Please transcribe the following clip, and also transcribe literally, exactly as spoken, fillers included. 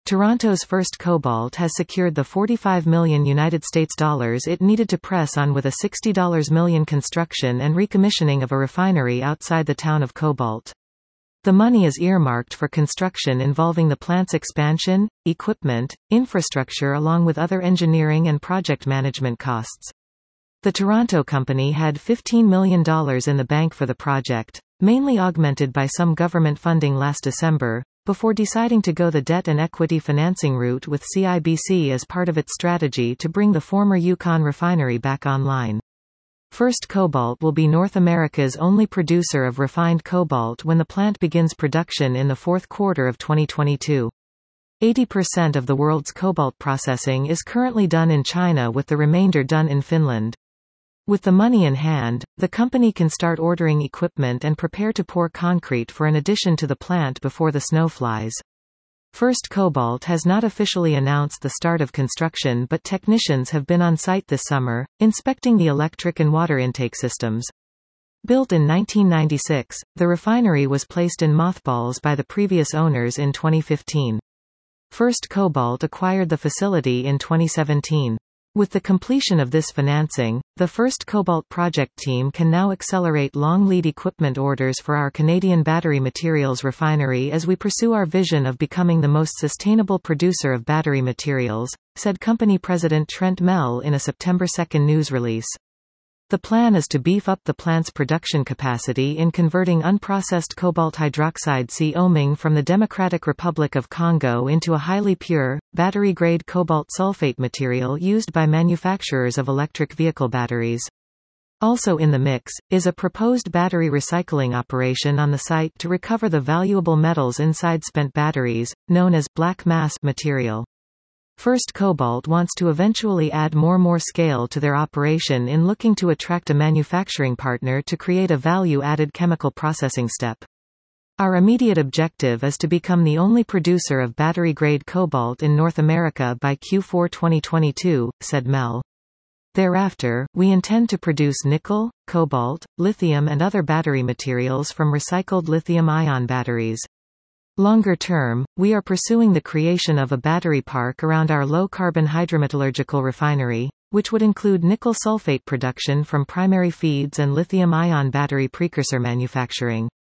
Toronto's First Cobalt has secured the forty-five million United States dollars it needed to press on with a sixty million dollars construction and recommissioning of a refinery outside the town of Cobalt. The money is earmarked for construction involving the plant's expansion, equipment, infrastructure along with other engineering and project management costs. The Toronto company had fifteen million dollars in the bank for the project, mainly augmented by some government funding last December, before deciding to go the debt and equity financing route with C I B C as part of its strategy to bring the former Yukon refinery back online. First Cobalt will be North America's only producer of refined cobalt when the plant begins production in the fourth quarter of twenty twenty-two. eighty percent of the world's cobalt processing is currently done in China, with the remainder done in Finland. With the money in hand, the company can start ordering equipment and prepare to pour concrete for an addition to the plant before the snow flies. First Cobalt has not officially announced the start of construction, but technicians have been on site this summer, inspecting the electric and water intake systems. Built in nineteen ninety-six, the refinery was placed in mothballs by the previous owners in twenty fifteen. First Cobalt acquired the facility in twenty seventeen. With the completion of this financing, the First Cobalt project team can now accelerate long lead equipment orders for our Canadian battery materials refinery as we pursue our vision of becoming the most sustainable producer of battery materials, said company president Trent Mell in a September second news release. The plan is to beef up the plant's production capacity in converting unprocessed cobalt hydroxide C O M I N from the Democratic Republic of Congo into a highly pure, battery-grade cobalt sulfate material used by manufacturers of electric vehicle batteries. Also in the mix, is a proposed battery recycling operation on the site to recover the valuable metals inside spent batteries, known as black mass material. First Cobalt wants to eventually add more more scale to their operation in looking to attract a manufacturing partner to create a value-added chemical processing step. Our immediate objective is to become the only producer of battery-grade cobalt in North America by Q four twenty twenty-two, said Mell. Thereafter, we intend to produce nickel, cobalt, lithium and other battery materials from recycled lithium-ion batteries. Longer term, we are pursuing the creation of a battery park around our low-carbon hydrometallurgical refinery, which would include nickel sulfate production from primary feeds and lithium-ion battery precursor manufacturing.